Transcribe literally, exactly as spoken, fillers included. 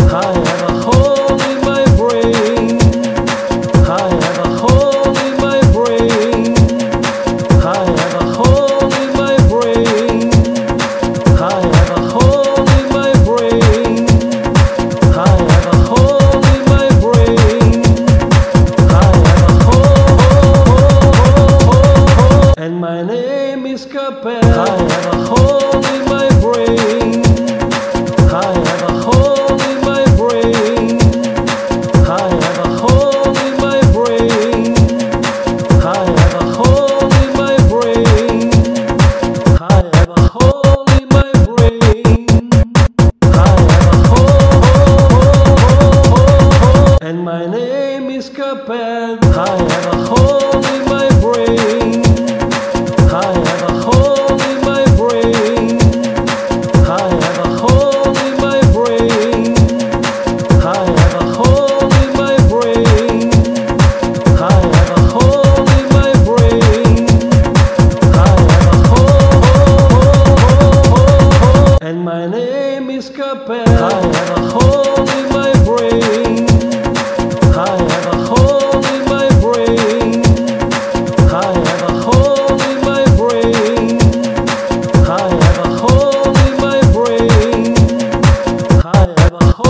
I have a hole in my brain. I have a hole in my brain. I have a hole in my brain. I have a hole in my brain. I have a hole in my brain. I have a hole, and my name is Capel. I have a hole in my brain. I have a hole in my brain. I have a hole in my brain. I have a hole in my brain. I have a hole in my brain. I have a hole, and my name is Capel. I have a hole in my brain. I have a hole in my brain. I have a hole in my brain. I have a hole in my brain. I have a hole in my brain. I have a hole, and my name is Capel. I have a hole in my brain. I have a hole in my brain. I have a hole in my brain. I have a hole in my brain. I have a hole.